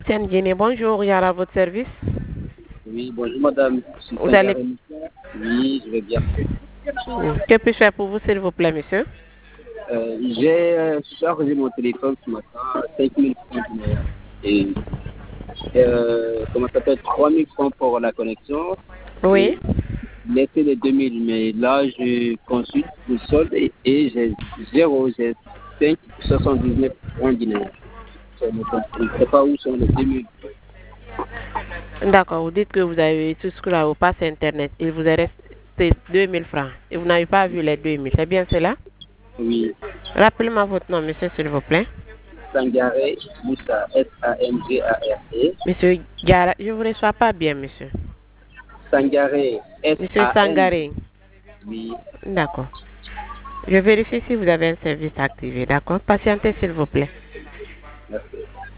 Tiens, Guinée, bonjour, Yara, à votre service. Oui, bonjour madame. Vous allez... Oui, je vais bien. Que puis-je faire pour vous, s'il vous plaît, monsieur? J'ai chargé mon téléphone ce matin à 5 000 francs guinéens. Et comment ça s'appelle, 3 000 francs pour la connexion. Oui. Laissé les 2 000, mais là je consulte le solde et j'ai 5,79 francs guinéens. Je ne sais pas où sont les 2 000. D'accord, vous dites que vous avez souscrit au pass Internet. Il vous est resté 2000 francs. Et vous n'avez pas vu les 2000. C'est bien cela? Oui. Rappelez-moi votre nom, monsieur, s'il vous plaît. Sangaré Moussa, S-A-N-G-A-R-E. Monsieur Gara, je ne vous reçois pas bien, monsieur. Sangaré, Monsieur S-A-N. Sangaré. Oui. D'accord. Je vérifie si vous avez un service activé, d'accord? Patientez, s'il vous plaît. Merci.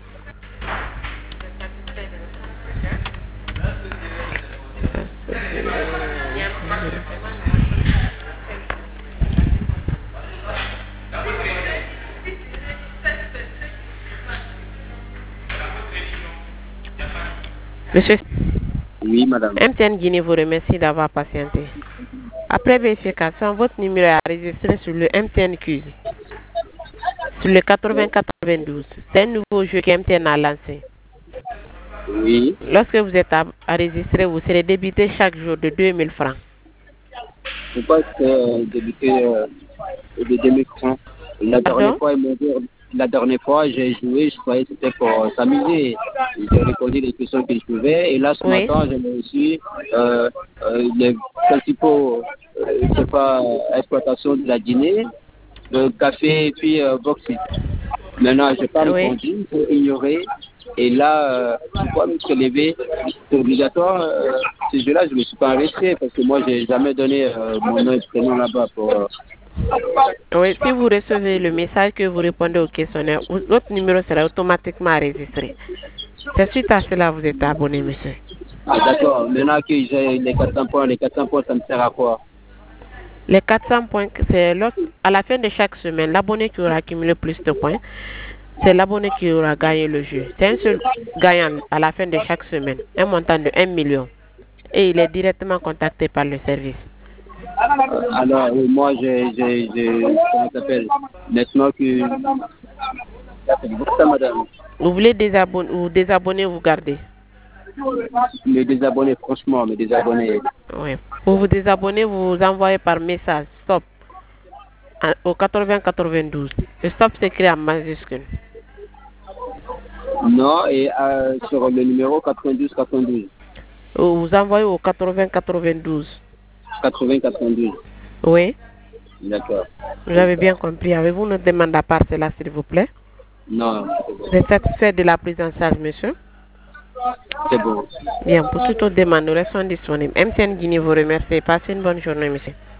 Monsieur, Oui, madame. MTN Guinée vous remercie d'avoir patienté. Après vérification, votre numéro est enregistré sur le MTN Quiz, sur le 80-92. C'est un nouveau jeu que MTN a lancé. Oui. Lorsque vous êtes enregistré, vous serez débité chaque jour de 2000 francs. Pourquoi débuter de 2000 francs? La dernière fois, j'ai joué, je croyais que c'était pour s'amuser. J'ai répondu les questions que je pouvais. Et là, ce matin, j'ai reçu les principaux, je sais pas, exploitations de la Guinée, le café et puis Boxy. Maintenant, je n'ai pas répondu, j'ai ignoré. Et là, je dois me prélever. C'est obligatoire. Ce jeu-là, je ne me suis pas enregistré parce que moi, je n'ai jamais donné mon nom et prénom là-bas pour. Oui, si vous recevez le message que vous répondez au questionnaire, votre numéro sera automatiquement enregistré. C'est suite à cela que vous êtes abonné, monsieur. Ah, d'accord. Maintenant que j'ai les 400 points, ça me sert à quoi? Les 400 points, c'est à la fin de chaque semaine, l'abonné qui aura accumulé plus de points, c'est l'abonné qui aura gagné le jeu. C'est un seul gagnant à la fin de chaque semaine, un montant de 1 million. Et il est directement contacté par le service. Alors, moi, comment ça s'appelle? Maintenant que. Ça, madame. Vous voulez désabonner ou vous garder? Me désabonner, franchement, me désabonner. Oui. Pour vous désabonner, vous envoyez par message stop au 80-92. Le stop s'écrit en majuscule. Non, et sur le numéro 92-92. Vous envoyez au 80-92. 80-92. Oui. D'accord. Vous avez bien compris. Avez-vous une demande à part cela, s'il vous plaît? Non. Vous êtes satisfait de la prise en charge, monsieur? C'est bon. Bien, pour toute autre demande, nous restons disponibles. MTN Guinée vous remercie. Passez une bonne journée, monsieur.